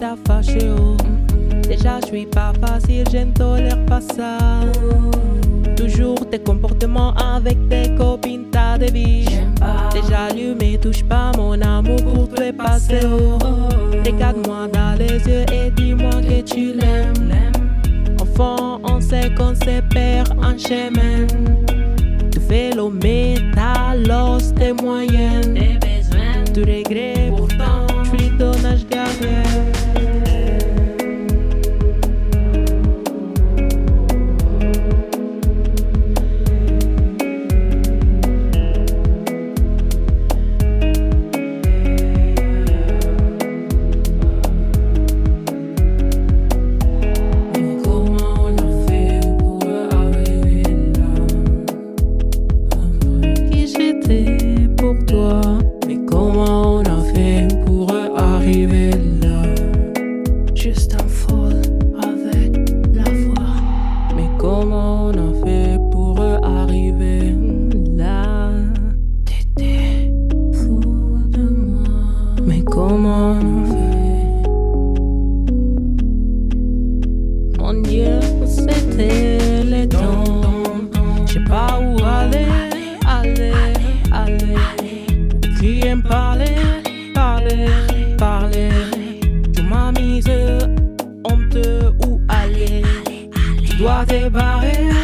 déjà fâché, oh. Déjà je suis pas facile, je ne tolère pas ça. Toujours tes comportements avec tes copines, t'as des vies. Déjà allumé, touche pas mon amour pour toi est passé, oh. Regarde-moi dans les yeux et dis-moi que tu l'aimes. Enfant, on sait qu'on se perd en chemin. Tu fais l'eau, mais t'as l'os tes moyens. Tu regrettes, pourtant je suis ton âge gardien. Pour toi, mais comment on a fait pour arriver là? Juste en folle avec la voix. Mais comment on a fait pour arriver là? T'étais fou de moi. Mais comment on a fait? Mon Dieu, c'était les temps. Je sais pas où aller. Qui aime parler. Tu m'as mise honte où aller. Tu dois te barrer.